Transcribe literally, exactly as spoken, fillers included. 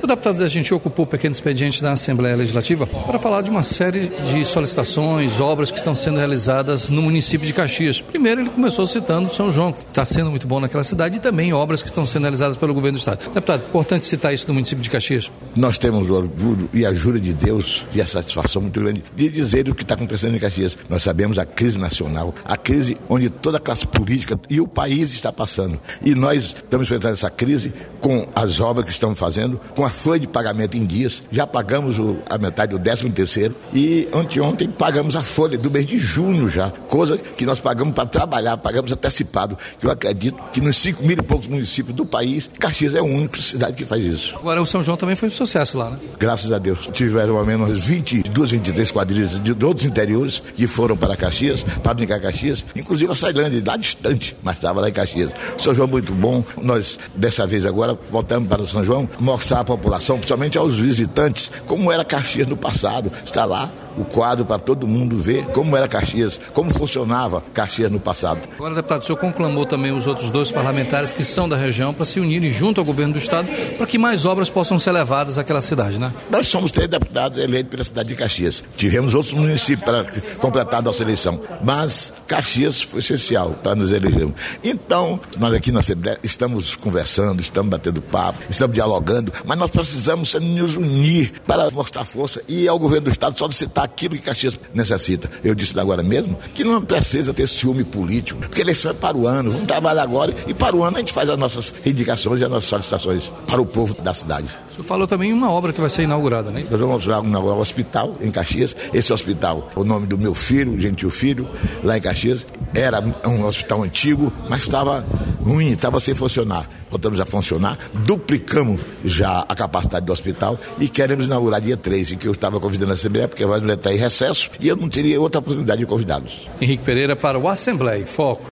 O deputado Zé Gentil ocupou o pequeno expediente da Assembleia Legislativa para falar de uma série de solicitações, obras que estão sendo realizadas no município de Caxias. Primeiro ele começou citando São João, que está sendo muito bom naquela cidade, e também obras que estão sendo realizadas pelo governo do estado. Deputado, importante citar isso no município de Caxias. Nós temos o orgulho e a jura de Deus e a satisfação muito grande de dizer o que está acontecendo em Caxias. Nós sabemos a crise nacional, a crise onde toda a classe política e o país está passando. E nós estamos enfrentando essa crise com as obras que estamos fazendo, com a folha de pagamento em dias. Já pagamos o, a metade do décimo terceiro e anteontem pagamos a folha do mês de junho já, coisa que nós pagamos para trabalhar, pagamos antecipado, que eu acredito que nos cinco mil e poucos municípios do país, Caxias é a única cidade que faz isso. Agora o São João também foi um sucesso lá, né? Graças a Deus. Tiveram ao menos vinte e duas, vinte e três quadrilhas de, de outros interiores que foram para Caxias, para brincar Caxias, inclusive a Sailândia, lá distante, mas estava lá em Caxias. São João muito bom. Nós, dessa vez agora, voltamos para São João, mostrar à população, principalmente aos visitantes, como era Caxias no passado. Está lá o quadro para todo mundo ver como era Caxias, como funcionava Caxias no passado. Agora, deputado, o senhor conclamou também os outros dois parlamentares que são da região para se unirem junto ao governo do estado para que mais obras possam ser levadas àquela cidade, né? Nós somos três deputados eleitos pela cidade de Caxias. Tivemos outros municípios para completar a nossa eleição, mas Caxias foi essencial para nos elegermos. Então, nós aqui na Assembleia estamos conversando, estamos batendo papo, estamos dialogando, mas nós precisamos nos unir para mostrar força e ao governo do estado só de citar aquilo que Caxias necessita. Eu disse agora mesmo que não precisa ter ciúme político, porque eleição é para o ano, vamos trabalhar agora e para o ano a gente faz as nossas reivindicações e as nossas solicitações para o povo da cidade. O senhor falou também em uma obra que vai ser inaugurada, né? Nós vamos inaugurar um hospital em Caxias. Esse hospital, o nome do meu filho, Gentil Filho, lá em Caxias, era um hospital antigo, mas estava ruim, estava sem funcionar. Voltamos a funcionar, duplicamos já a capacidade do hospital e queremos inaugurar dia três, em que eu estava convidando a Assembleia, porque vai estar em recesso e eu não teria outra oportunidade de convidá-los. Henrique Pereira para o Assembleia. Foco.